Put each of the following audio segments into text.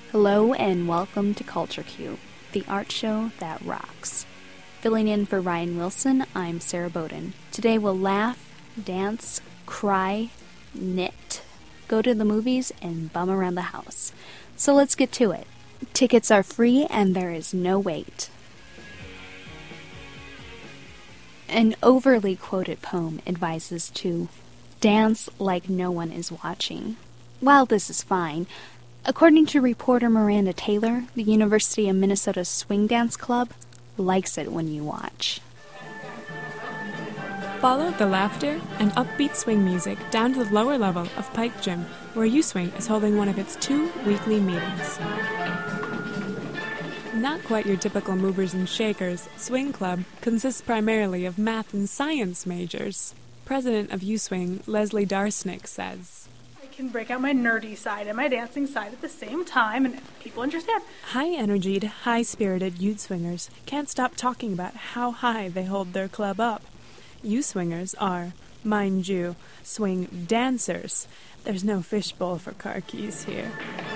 Hello and welcome to Culture Q, the art show that rocks. Filling in for Ryan Wilson, I'm Sarah Bowden. Today we'll laugh, dance, cry, knit, go to the movies, and bum around the house. So let's get to it. Tickets are free and there is no wait. An overly quoted poem advises to dance like no one is watching. While this is fine, according to reporter Miranda Taylor, the University of Minnesota Swing Dance Club likes it when you watch. Follow the laughter and upbeat swing music down to the lower level of Pike Gym, where U-Swing is holding one of its 2 weekly meetings. Not quite your typical movers and shakers, Swing Club consists primarily of math and science majors. President of U-Swing, Leslie Darsnick, says, Can break out my nerdy side and my dancing side at the same time, and people understand. High-energied, high-spirited U-Swingers can't stop talking about how high they hold their club up. U-Swingers are, mind you, swing dancers. There's no fishbowl for car keys here.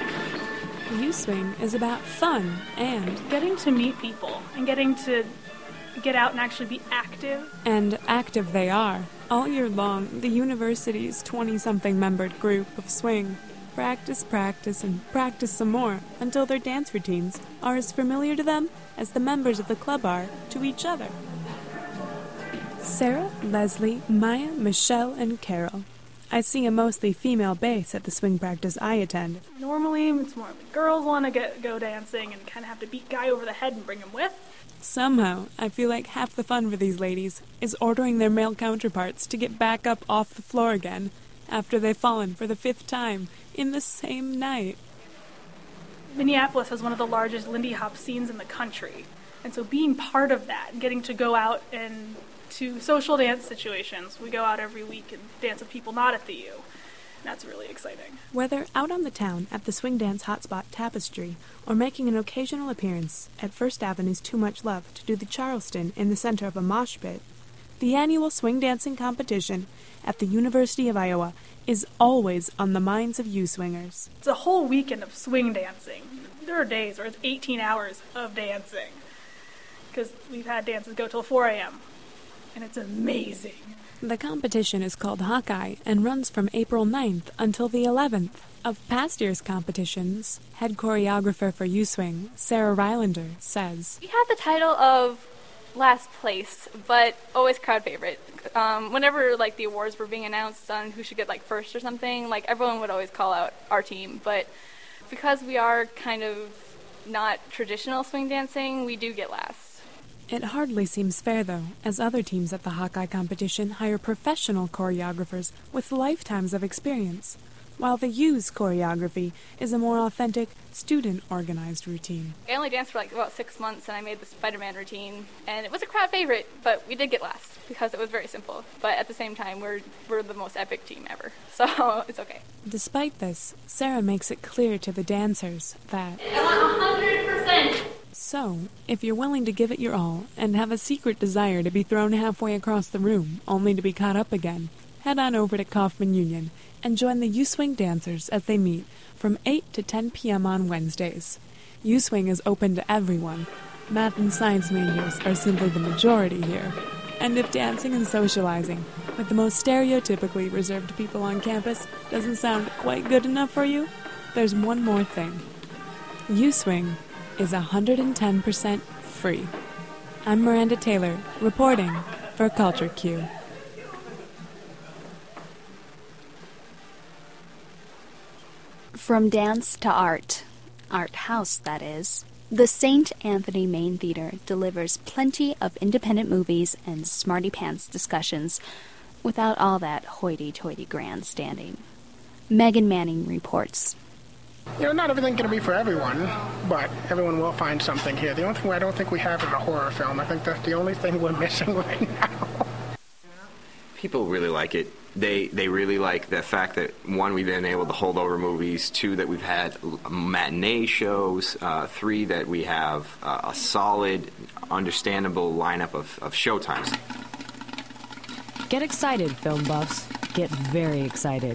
U-Swing is about fun and Getting to meet people and getting to get out and actually be active. And active they are. All year long, the university's 20-something membered group of swing practice, and practice some more until their dance routines are as familiar to them as the members of the club are to each other. Sarah, Leslie, Maya, Michelle, and Carol. I see a mostly female base at the swing practice I attend. Normally, it's more the girls want to go dancing and kind of have to beat guy over the head and bring him with. Somehow, I feel like half the fun for these ladies is ordering their male counterparts to get back up off the floor again after they've fallen for the 5th time in the same night. Minneapolis has one of the largest Lindy Hop scenes in the country, and so being part of that and getting to go out and to social dance situations, we go out every week and dance with people not at the U. That's really exciting. Whether out on the town at the swing dance hotspot Tapestry or making an occasional appearance at First Avenue's Too Much Love to do the Charleston in the center of a mosh pit, the annual swing dancing competition at the University of Iowa is always on the minds of U-Swingers. It's a whole weekend of swing dancing. There are days where it's 18 hours of dancing because we've had dances go till 4 a.m. and it's amazing. The competition is called Hawkeye and runs from April 9th until the 11th. Of past year's competitions, head choreographer for U-Swing, Sarah Rylander, says, We had the title of last place, but always crowd favorite. Whenever the awards were being announced on who should get first or something, everyone would always call out our team. But because we are kind of not traditional swing dancing, we do get last. It hardly seems fair, though, as other teams at the Hawkeye competition hire professional choreographers with lifetimes of experience, while the U's choreography is a more authentic, student-organized routine. I only danced for about 6 months, and I made the Spider-Man routine, and it was a crowd favorite, but we did get last because it was very simple. But at the same time, we're the most epic team ever, so it's okay. Despite this, Sarah makes it clear to the dancers that I want 100%! So, if you're willing to give it your all and have a secret desire to be thrown halfway across the room only to be caught up again, head on over to Kaufman Union and join the U-Swing dancers as they meet from 8 to 10 p.m. on Wednesdays. U-Swing is open to everyone. Math and science majors are simply the majority here. And if dancing and socializing with the most stereotypically reserved people on campus doesn't sound quite good enough for you, there's one more thing. U-Swing is 110% free. I'm Miranda Taylor, reporting for Culture Q. From dance to art house that is, the St. Anthony Main Theater delivers plenty of independent movies and smarty pants discussions without all that hoity-toity grandstanding. Megan Manning reports. Not everything can be for everyone, but everyone will find something here. The only thing I don't think we have is a horror film. I think that's the only thing we're missing right now. People really like it. They really like the fact that, one, we've been able to hold over movies, 2, that we've had matinee shows, 3, that we have a solid, understandable lineup of showtimes. Get excited, film buffs. Get very excited.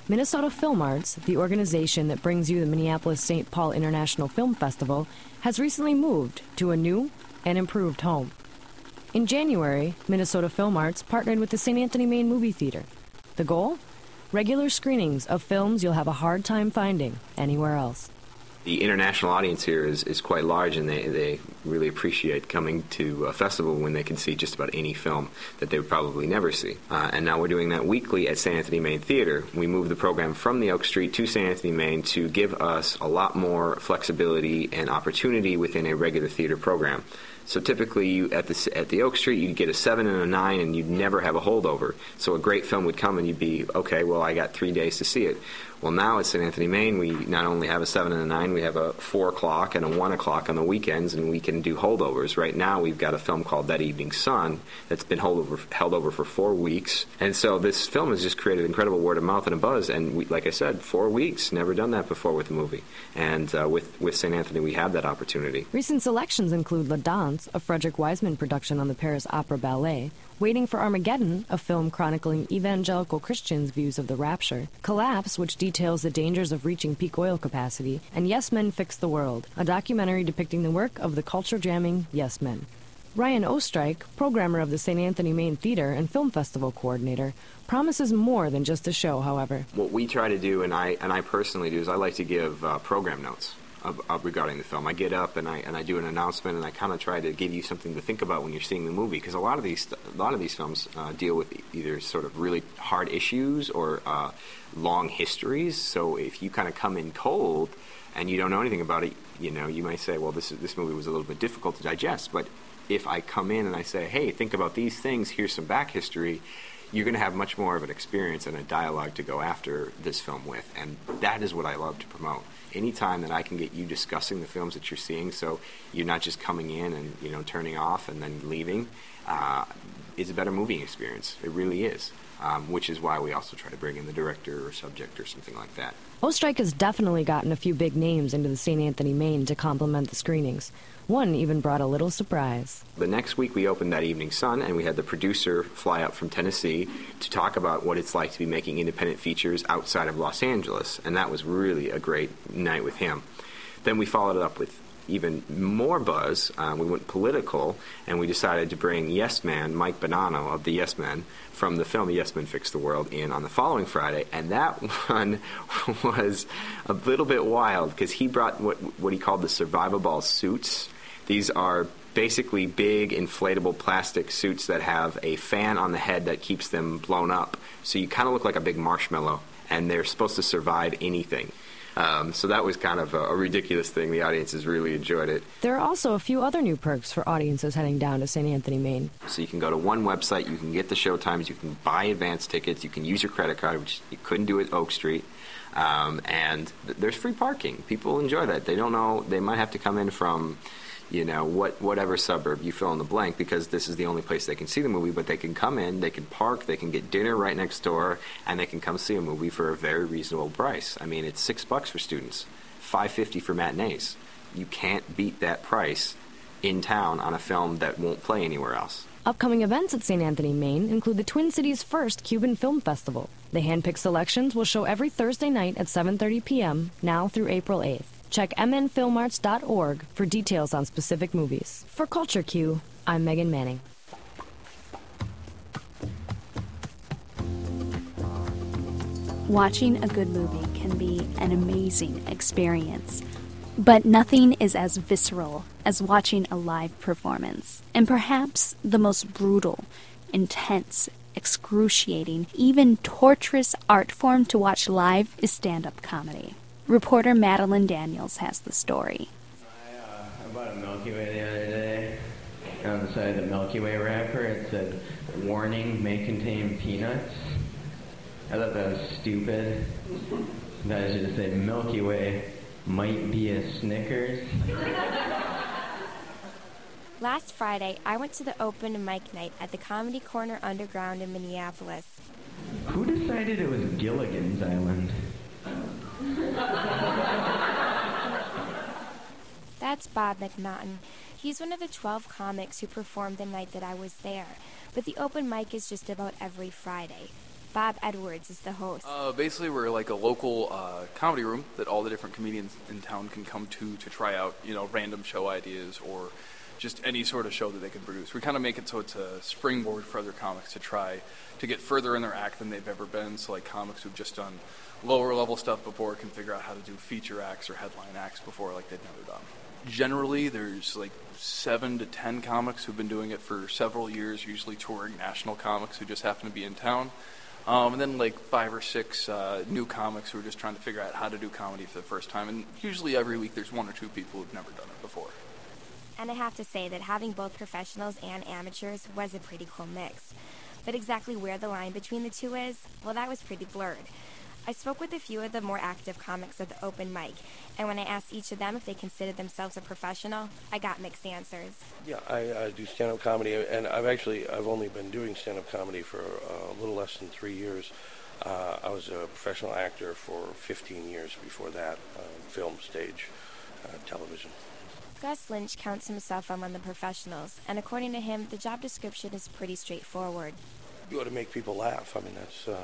Minnesota Film Arts, the organization that brings you the Minneapolis-St. Paul International Film Festival, has recently moved to a new and improved home. In January, Minnesota Film Arts partnered with the St. Anthony Main Movie Theater. The goal? Regular screenings of films you'll have a hard time finding anywhere else. The international audience here is quite large, and they really appreciate coming to a festival when they can see just about any film that they would probably never see. And now we're doing that weekly at St. Anthony Main Theater. We moved the program from the Oak Street to St. Anthony Main to give us a lot more flexibility and opportunity within a regular theater program. So typically, at the Oak Street, you'd get a 7 and a 9, and you'd never have a holdover. So a great film would come, and you'd be, okay, well, I got 3 days to see it. Well, now at St. Anthony Main, we not only have a 7 and a 9, we have a 4 o'clock and a 1 o'clock on the weekends, and we can do holdovers. Right now, we've got a film called That Evening Sun that's been held over for 4 weeks. And so this film has just created incredible word of mouth and a buzz. And we, like I said, 4 weeks, never done that before with a movie. And with St. Anthony, we have that opportunity. Recent selections include La Danse, a Frederick Wiseman production on the Paris Opera Ballet, Waiting for Armageddon, a film chronicling evangelical Christians' views of the rapture, Collapse, which details the dangers of reaching peak oil capacity, and Yes Men Fix the World, a documentary depicting the work of the culture-jamming Yes Men. Ryan Ostrike, programmer of the St. Anthony Main Theater and Film Festival coordinator, promises more than just a show, however. What we try to do, and I personally do, is I like to give program notes regarding the film. I get up and I do an announcement, and I kind of try to give you something to think about when you're seeing the movie, because a lot of these films deal with either sort of really hard issues or long histories. So if you kind of come in cold and you don't know anything about it, you might say, well, this movie was a little bit difficult to digest. But if I come in and I say, hey, think about these things, here's some back history, you're going to have much more of an experience and a dialogue to go after this film with. And that is what I love to promote. Anytime that I can get you discussing the films that you're seeing, so you're not just coming in and turning off and then leaving, is a better movie experience. It really is, which is why we also try to bring in the director or subject or something like that. Ostrike has definitely gotten a few big names into the St. Anthony Main to complement the screenings. One even brought a little surprise. The next week we opened That Evening Sun, and we had the producer fly up from Tennessee to talk about what it's like to be making independent features outside of Los Angeles, and that was really a great night with him. Then we followed it up with even more buzz. We went political, and we decided to bring Yes Man, Mike Bonanno of the Yes Men, from the film Yes Men Fix the World in on the following Friday, and that one was a little bit wild because he brought what he called the Survivaball suits. These are basically big inflatable plastic suits that have a fan on the head that keeps them blown up, so you kind of look like a big marshmallow, and they're supposed to survive anything. So that was kind of a ridiculous thing. The audiences really enjoyed it. There are also a few other new perks for audiences heading down to St. Anthony, Main. So you can go to one website, you can get the show times, you can buy advance tickets, you can use your credit card, which you couldn't do at Oak Street, and there's free parking. People enjoy that. They don't know, they might have to come in from whatever suburb, you fill in the blank, because this is the only place they can see the movie, but they can come in, they can park, they can get dinner right next door, and they can come see a movie for a very reasonable price. I mean, it's $6 for students, $5.50 for matinees. You can't beat that price in town on a film that won't play anywhere else. Upcoming events at St. Anthony, Main include the Twin Cities' first Cuban Film Festival. The hand-picked selections will show every Thursday night at 7:30 p.m., now through April 8th. Check mnfilmarts.org for details on specific movies. For Culture Q, I'm Megan Manning. Watching a good movie can be an amazing experience, but nothing is as visceral as watching a live performance. And perhaps the most brutal, intense, excruciating, even torturous art form to watch live is stand-up comedy. Reporter Madeline Daniels has the story. I bought a Milky Way the other day. On the side of the Milky Way wrapper, it said, "Warning, may contain peanuts." I thought that was stupid. That I should just say, "Milky Way might be a Snickers." Last Friday, I went to the open mic night at the Comedy Corner Underground in Minneapolis. Who decided it was Gilligan's Island? That's Bob McNaughton. He's one of the 12 comics who performed the night that I was there, but the open mic is just about every Friday. Bob Edwards is the host. Basically, we're like a local comedy room that all the different comedians in town can come to try out, random show ideas or just any sort of show that they can produce. We kind of make it so it's a springboard for other comics to try to get further in their act than they've ever been. So like comics who've just done lower level stuff before can figure out how to do feature acts or headline acts before like they've never done. Generally, there's like 7 to 10 comics who've been doing it for several years, usually touring national comics who just happen to be in town. And then like 5 or 6 new comics who are just trying to figure out how to do comedy for the first time. And usually every week there's 1 or 2 people who've never done it before. And I have to say that having both professionals and amateurs was a pretty cool mix. But exactly where the line between the two is, well, that was pretty blurred. I spoke with a few of the more active comics at the open mic, and when I asked each of them if they considered themselves a professional, I got mixed answers. Yeah, I do stand-up comedy, and I've only been doing stand-up comedy for a little less than 3 years. I was a professional actor for 15 years before that, film, stage, television. Gus Lynch counts himself among the professionals, and according to him, the job description is pretty straightforward. You ought to make people laugh. I mean,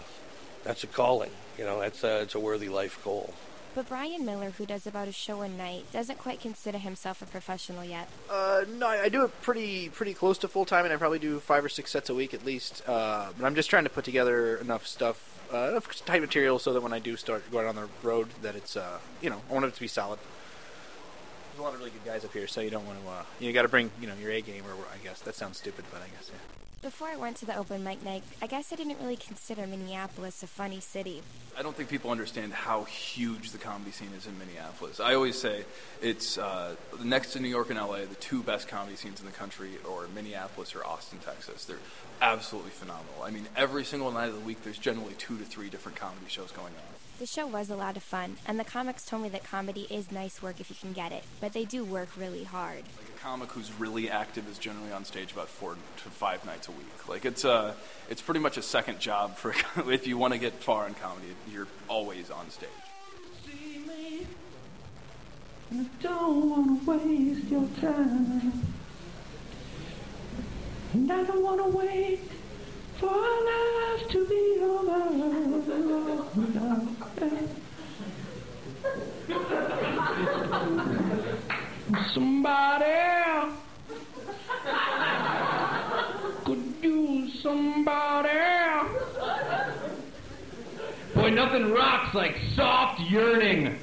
that's a calling. It's a worthy life goal. But Brian Miller, who does about a show a night, doesn't quite consider himself a professional yet. No, I do it pretty close to full-time, and I probably do 5 or 6 sets a week at least. But I'm just trying to put together enough stuff, enough type material so that when I do start going on the road, that it's, I want it to be solid. There's a lot of really good guys up here, so you don't want to, you got to bring, your A game, or I guess. That sounds stupid, but I guess, yeah. Before I went to the open mic night, I guess I didn't really consider Minneapolis a funny city. I don't think people understand how huge the comedy scene is in Minneapolis. I always say it's next to New York and LA, the 2 best comedy scenes in the country, or Minneapolis or Austin, Texas. They're absolutely phenomenal. I mean, every single night of the week, there's generally 2 to 3 different comedy shows going on. The show was a lot of fun, and the comics told me that comedy is nice work if you can get it, but they do work really hard. Like a comic who's really active is generally on stage about 4 to 5 nights a week. Like it's pretty much a second job for if you want to get far in comedy. You're always on stage. See me, and I don't want to waste your time, and I don't want to wait for our lives to be over. Somebody could use somebody. Boy, nothing rocks like soft yearning.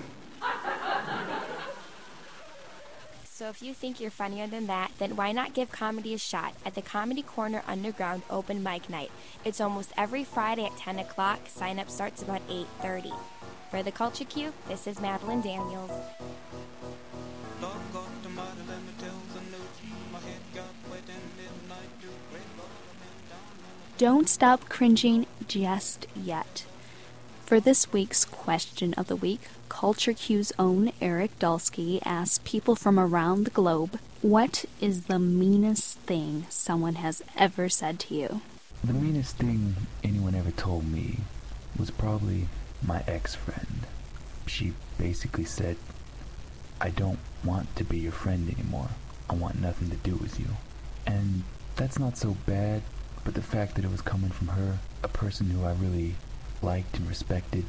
So if you think you're funnier than that, then why not give comedy a shot at the Comedy Corner Underground Open Mic Night? It's almost every Friday at 10 o'clock. Sign-up starts about 8:30. For the Culture Cube, this is Madeline Daniels. Don't stop cringing just yet. For this week's question of the week, Culture Q's own Eric Dulski asks people from around the globe, what is the meanest thing someone has ever said to you? The meanest thing anyone ever told me was probably my ex-friend. She basically said, I don't want to be your friend anymore. I want nothing to do with you. And that's not so bad, but the fact that it was coming from her, a person who I really liked and respected,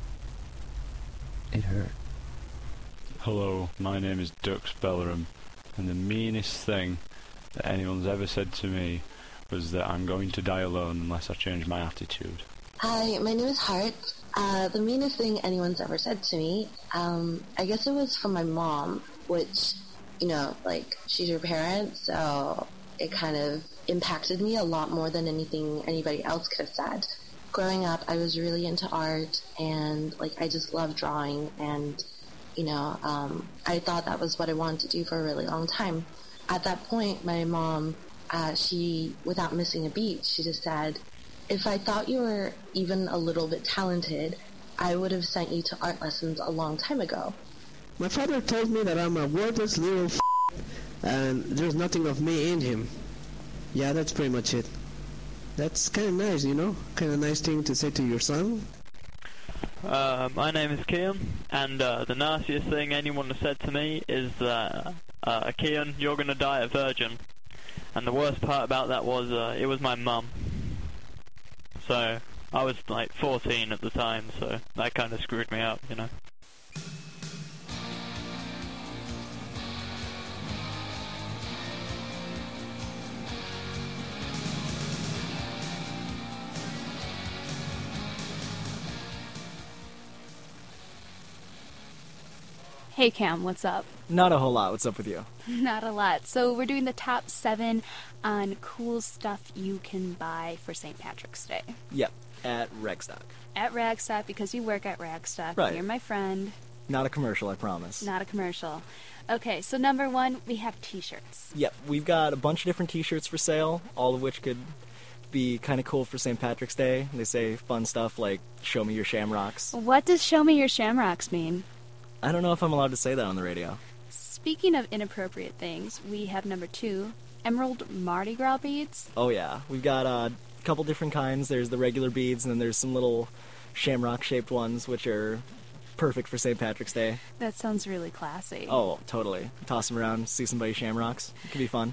it hurt. Hello, my name is Dux Belleram, and the meanest thing that anyone's ever said to me was that I'm going to die alone unless I change my attitude. Hi, my name is Hart. The meanest thing anyone's ever said to me, I guess it was from my mom, which, she's your parent, so it kind of impacted me a lot more than anything anybody else could have said. Growing up, I was really into art, and, I just loved drawing, and, I thought that was what I wanted to do for a really long time. At that point, my mom, she, without missing a beat, she just said, if I thought you were even a little bit talented, I would have sent you to art lessons a long time ago. My father told me that I'm a worthless little and there's nothing of me in him. Yeah, that's pretty much it. That's kind of nice, kind of nice thing to say to your son. My name is Kian, and the nastiest thing anyone has said to me is that, Kian, you're going to die a virgin. And the worst part about that was, it was my mum. So, I was like 14 at the time, so that kind of screwed me up, you know. Hey Cam, what's up? Not a whole lot. What's up with you? Not a lot. So we're doing the top 7 on cool stuff you can buy for St. Patrick's Day. Yep, at Ragstock. At Ragstock, because you work at Ragstock. Right. You're my friend. Not a commercial, I promise. Not a commercial. Okay, so number 1, we have t-shirts. Yep, we've got a bunch of different t-shirts for sale, all of which could be kind of cool for St. Patrick's Day. They say fun stuff like, show me your shamrocks. What does show me your shamrocks mean? I don't know if I'm allowed to say that on the radio. Speaking of inappropriate things, we have number 2, emerald Mardi Gras beads. Oh yeah, we've got a couple different kinds. There's the regular beads, and then there's some little shamrock-shaped ones, which are perfect for St. Patrick's Day. That sounds really classy. Oh, totally. Toss them around, see somebody shamrocks. It could be fun.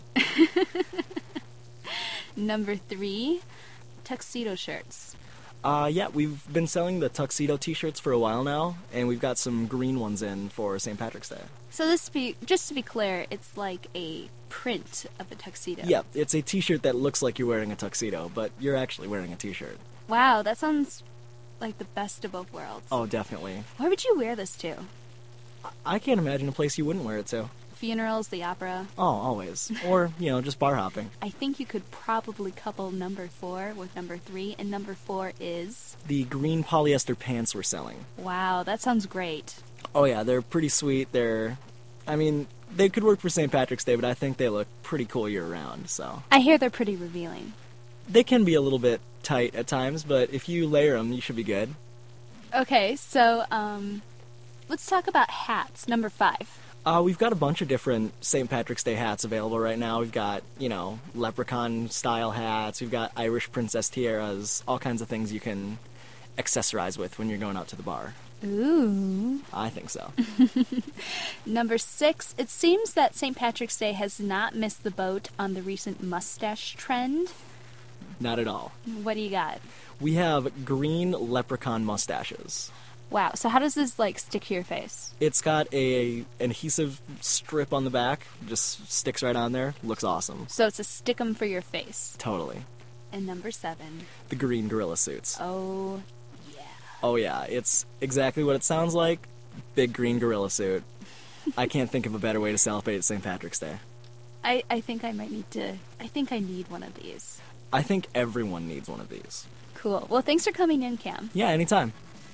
Number 3, tuxedo shirts. Yeah, we've been selling the tuxedo t-shirts for a while now, and we've got some green ones in for St. Patrick's Day. So just to be clear, it's like a print of a tuxedo. Yeah, it's a t-shirt that looks like you're wearing a tuxedo, but you're actually wearing a t-shirt. Wow, that sounds like the best of both worlds. Oh, definitely. Where would you wear this to? I can't imagine a place you wouldn't wear it to. Funerals, the opera. Oh, always. Or, just bar hopping. I think you could probably couple number 4 with number 3, and number 4 is... the green polyester pants we're selling. Wow, that sounds great. Oh yeah, they're pretty sweet. They could work for St. Patrick's Day, but I think they look pretty cool year-round, so... I hear they're pretty revealing. They can be a little bit tight at times, but if you layer them, you should be good. Okay, so, let's talk about hats, number 5. We've got a bunch of different St. Patrick's Day hats available right now. We've got, leprechaun-style hats. We've got Irish princess tiaras, all kinds of things you can accessorize with when you're going out to the bar. Ooh. I think so. Number 6, it seems that St. Patrick's Day has not missed the boat on the recent mustache trend. Not at all. What do you got? We have green leprechaun mustaches. Wow, so how does this, stick to your face? It's got a adhesive strip on the back, just sticks right on there, looks awesome. So it's a stick-em for your face. Totally. And number 7. The green gorilla suits. Oh, Oh yeah, it's exactly what it sounds like, big green gorilla suit. I can't think of a better way to celebrate St. Patrick's Day. I think I need one of these. I think everyone needs one of these. Cool. Well, thanks for coming in, Cam. Yeah, anytime.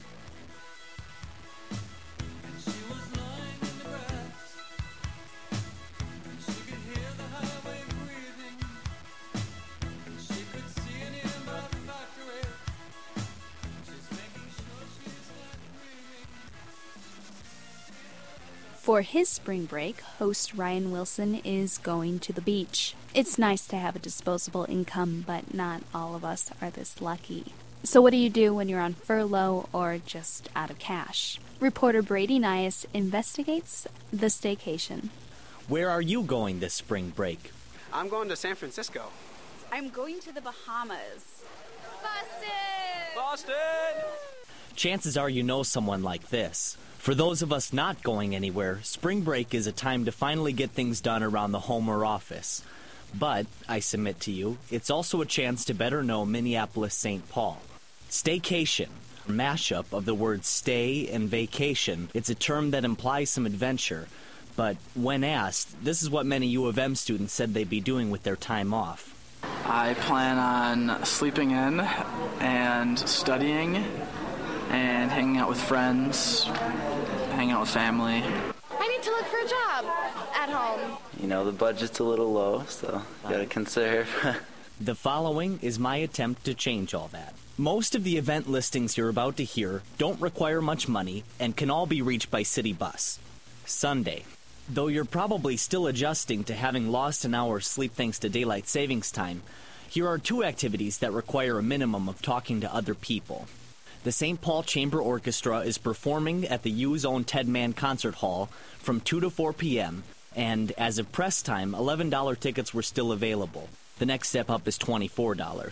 For his spring break, host Ryan Wilson is going to the beach. It's nice to have a disposable income, but not all of us are this lucky. So what do you do when you're on furlough or just out of cash? Reporter Brady Nias investigates the staycation. Where are you going this spring break? I'm going to San Francisco. I'm going to the Bahamas. Boston! Chances are you know someone like this. For those of us not going anywhere, spring break is a time to finally get things done around the home or office. But, I submit to you, it's also a chance to better know Minneapolis-St. Paul. Staycation, a mashup of the words stay and vacation. It's a term that implies some adventure. But when asked, this is what many U of M students said they'd be doing with their time off. I plan on sleeping in and studying and hanging out with friends, hanging out with family. I need to look for a job at home. The budget's a little low, so gotta conserve. The following is my attempt to change all that. Most of the event listings you're about to hear don't require much money and can all be reached by city bus. Sunday. Though you're probably still adjusting to having lost an hour's sleep thanks to daylight savings time, here are 2 activities that require a minimum of talking to other people. The St. Paul Chamber Orchestra is performing at the U's own Ted Mann Concert Hall from 2 to 4 p.m., and as of press time, $11 tickets were still available. The next step up is $24.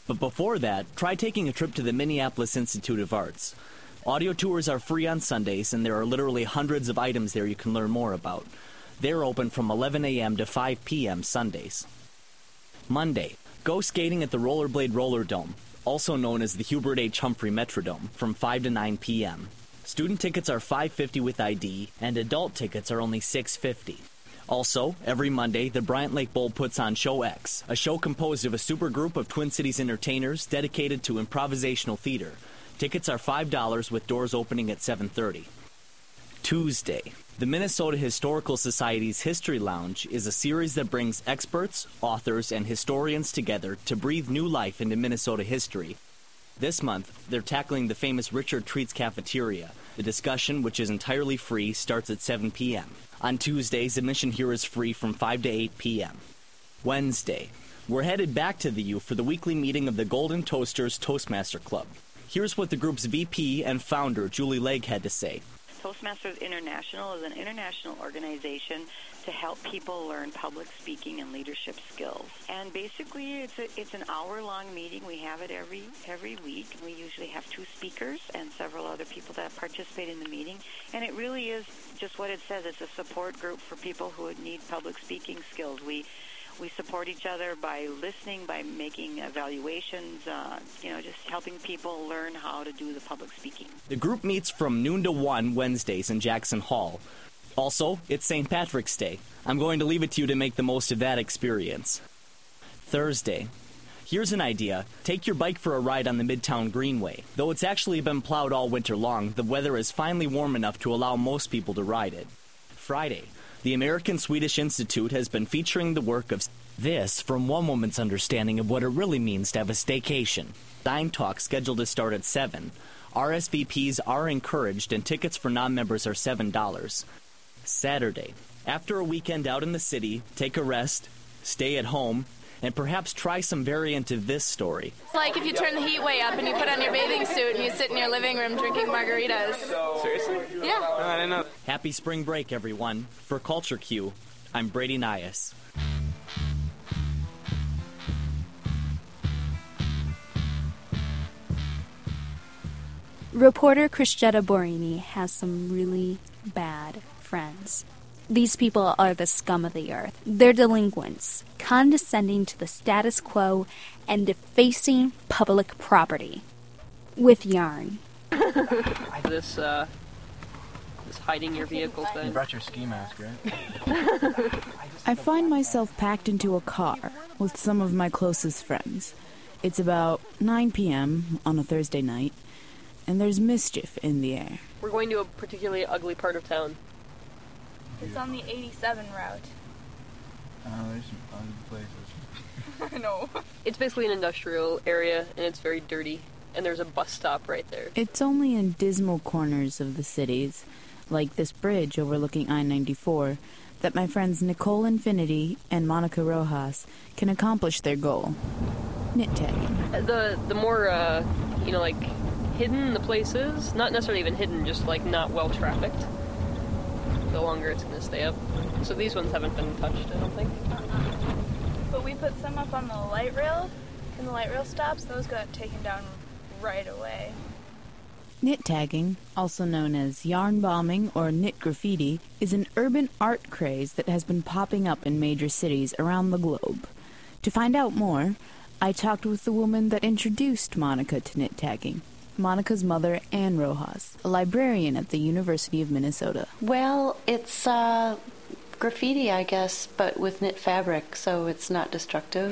But before that, try taking a trip to the Minneapolis Institute of Arts. Audio tours are free on Sundays, and there are literally hundreds of items there you can learn more about. They're open from 11 a.m. to 5 p.m. Sundays. Monday, go skating at the Rollerblade Roller Dome, also known as the Hubert H. Humphrey Metrodome, from 5 to 9 p.m. Student tickets are $5.50 with ID, and adult tickets are only $6.50. Also, every Monday, the Bryant Lake Bowl puts on Show X, a show composed of a supergroup of Twin Cities entertainers dedicated to improvisational theater. Tickets are $5 with doors opening at 7:30. Tuesday, the Minnesota Historical Society's History Lounge is a series that brings experts, authors, and historians together to breathe new life into Minnesota history. This month, they're tackling the famous Richard Treat's Cafeteria. The discussion, which is entirely free, starts at 7 p.m. On Tuesdays, admission here is free from 5 to 8 p.m. Wednesday, we're headed back to the U for the weekly meeting of the Golden Toasters Toastmaster Club. Here's what the group's VP and founder, Julie Legg, had to say. Toastmasters International is an international organization to help people learn public speaking and leadership skills. And basically, it's an hour-long meeting. We have it every week. We usually have 2 speakers and several other people that participate in the meeting. And it really is just what it says. It's a support group for people who need public speaking skills. We support each other by listening, by making evaluations, just helping people learn how to do the public speaking. The group meets from noon to 1 Wednesdays in Jackson Hall. Also, it's St. Patrick's Day. I'm going to leave it to you to make the most of that experience. Thursday. Here's an idea. Take your bike for a ride on the Midtown Greenway. Though it's actually been plowed all winter long, the weather is finally warm enough to allow most people to ride it. Friday. The American Swedish Institute has been featuring the work of this from one woman's understanding of what it really means to have a staycation. Dine Talk scheduled to start at 7. RSVPs are encouraged and tickets for non-members are $7. Saturday. After a weekend out in the city, take a rest, stay at home, and perhaps try some variant of this story. It's like if you turn the heat way up and you put on your bathing suit and you sit in your living room drinking margaritas. Seriously? Yeah. No, I didn't know. Happy spring break, everyone. For Culture Q, I'm Brady Nias. Reporter Cristetta Borini has some really bad friends. These people are the scum of the earth. They're delinquents, condescending to the status quo and defacing public property. With yarn. This hiding your vehicle thing. You brought your ski mask, right? I find myself packed into a car with some of my closest friends. It's about 9 p.m. on a Thursday night, and there's mischief in the air. We're going to a particularly ugly part of town. It's on the 87 route. There's some ugly places. I know. It's basically an industrial area, and it's very dirty. And there's a bus stop right there. It's only in dismal corners of the cities, like this bridge overlooking I-94, that my friends Nicole Infinity and Monica Rojas can accomplish their goal. Knit tagging. The more, hidden the place is, not necessarily even hidden, just, not well-trafficked, the longer it's going to stay up. So these ones haven't been touched, I don't think. But we put some up on the light rail, and the light rail stops, those got taken down right away. Knit tagging, also known as yarn bombing or knit graffiti, is an urban art craze that has been popping up in major cities around the globe. To find out more, I talked with the woman that introduced Monica to knit tagging. Monica's mother, Ann Rojas, a librarian at the University of Minnesota. Well, it's graffiti, I guess, but with knit fabric, so it's not destructive.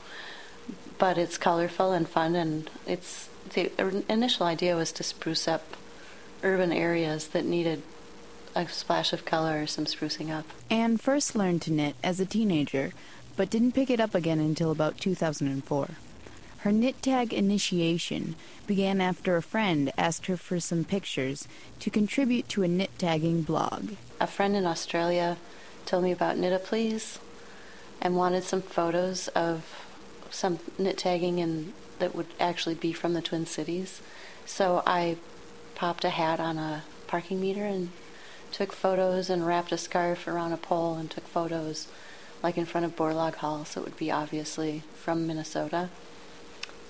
But it's colorful and fun, and the initial idea was to spruce up urban areas that needed a splash of color or some sprucing up. Ann first learned to knit as a teenager, but didn't pick it up again until about 2004. Her knit tag initiation began after a friend asked her for some pictures to contribute to a knit tagging blog. A friend in Australia told me about Knit A Please and wanted some photos of some knit tagging that would actually be from the Twin Cities. So I popped a hat on a parking meter and took photos and wrapped a scarf around a pole and took photos like in front of Borlaug Hall, so it would be obviously from Minnesota.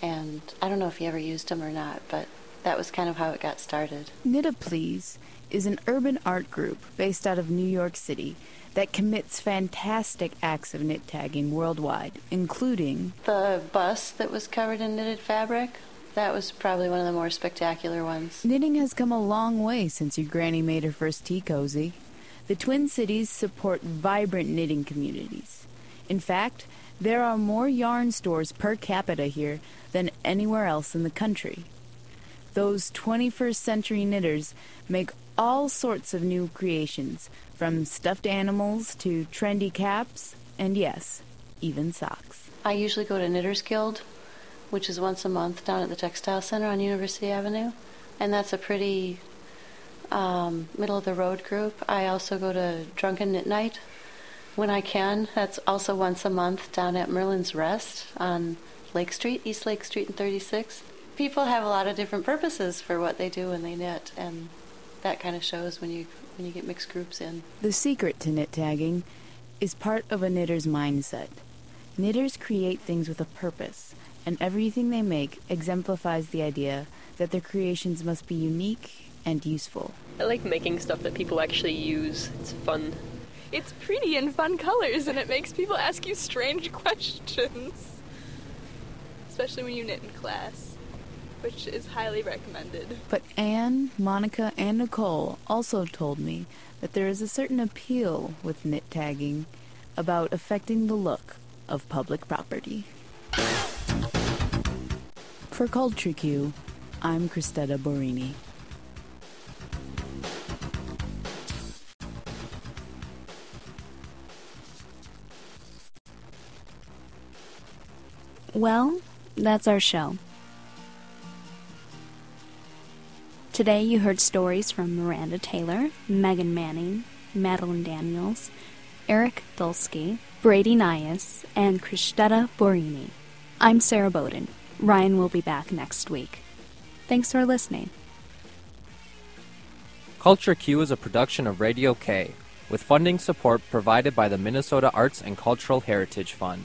and I don't know if you ever used them or not, but that was kind of how it got started. Knit a Please is an urban art group based out of New York City that commits fantastic acts of knit tagging worldwide, including the bus that was covered in knitted fabric. That was probably one of the more spectacular ones. Knitting has come a long way since your granny made her first tea cozy. The Twin Cities support vibrant knitting communities. In fact, there are more yarn stores per capita here than anywhere else in the country. Those 21st century knitters make all sorts of new creations, from stuffed animals to trendy caps, and yes, even socks. I usually go to Knitters Guild, which is once a month down at the Textile Center on University Avenue, and that's a pretty middle-of-the-road group. I also go to Drunken Knit Night when I can. That's also once a month down at Merlin's Rest on Lake Street, East Lake Street and 36th. People have a lot of different purposes for what they do when they knit, and that kind of shows when you get mixed groups in. The secret to knit tagging is part of a knitter's mindset. Knitters create things with a purpose, and everything they make exemplifies the idea that their creations must be unique and useful. I like making stuff that people actually use. It's fun. It's pretty and fun colors, and it makes people ask you strange questions. Especially when you knit in class, which is highly recommended. But Anne, Monica, and Nicole also told me that there is a certain appeal with knit tagging about affecting the look of public property. For Culture Q, I'm Cristetta Borini. Well, that's our show. Today you heard stories from Miranda Taylor, Megan Manning, Madeline Daniels, Eric Dulski, Brady Nias, and Cristetta Borini. I'm Sarah Bowden. Ryan will be back next week. Thanks for listening. Culture Q is a production of Radio K, with funding support provided by the Minnesota Arts and Cultural Heritage Fund.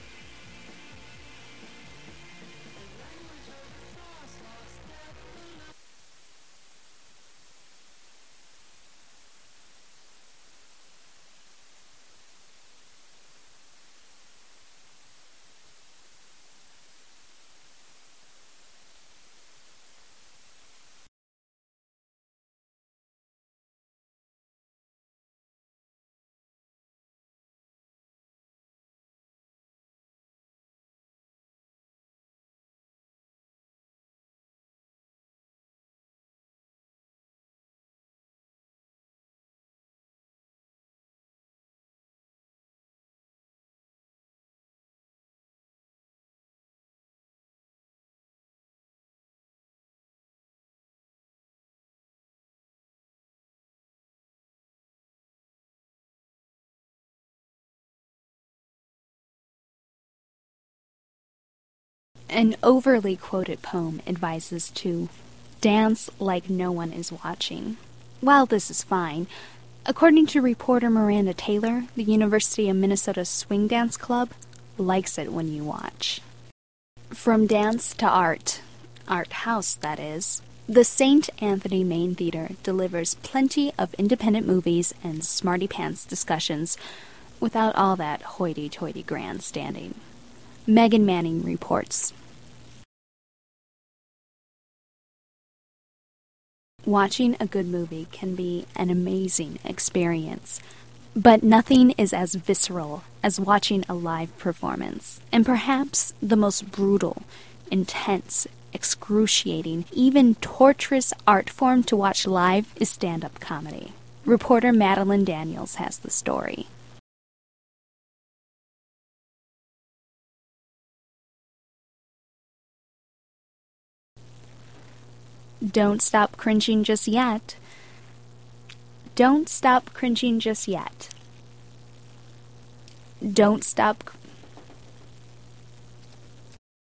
An overly quoted poem advises to dance like no one is watching. While this is fine, according to reporter Miranda Taylor, the University of Minnesota Swing Dance Club likes it when you watch. From dance to art house that is, the St. Anthony Main Theater delivers plenty of independent movies and smarty pants discussions without all that hoity-toity grandstanding. Megan Manning reports. Watching a good movie can be an amazing experience, but nothing is as visceral as watching a live performance. And perhaps the most brutal, intense, excruciating, even torturous art form to watch live is stand-up comedy. Reporter Madeline Daniels has the story. Don't stop cringing just yet. Don't stop cringing just yet. Don't stop.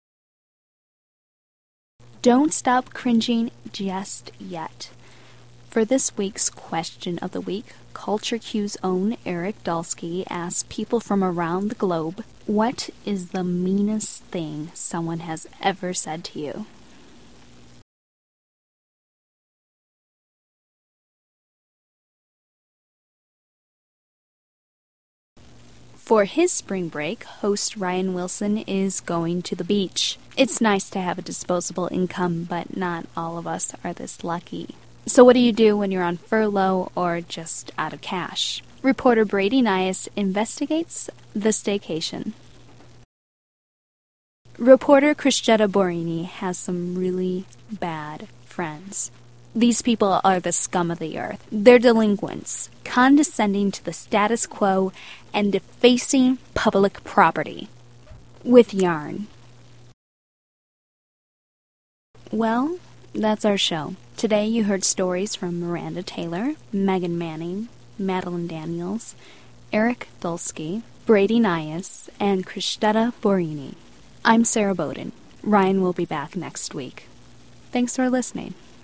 Don't stop cringing just yet. For this week's question of the week, Culture Q's own Eric Dulski asks people from around the globe, what is the meanest thing someone has ever said to you? For his spring break, host Ryan Wilson is going to the beach. It's nice to have a disposable income, but not all of us are this lucky. So what do you do when you're on furlough or just out of cash? Reporter Brady Nias investigates the staycation. Reporter Cristetta Borini has some really bad friends. These people are the scum of the earth. They're delinquents, condescending to the status quo and defacing public property. With yarn. Well, that's our show. Today you heard stories from Miranda Taylor, Megan Manning, Madeline Daniels, Eric Dulski, Brady Nias, and Cristetta Borini. I'm Sarah Bowden. Ryan will be back next week. Thanks for listening.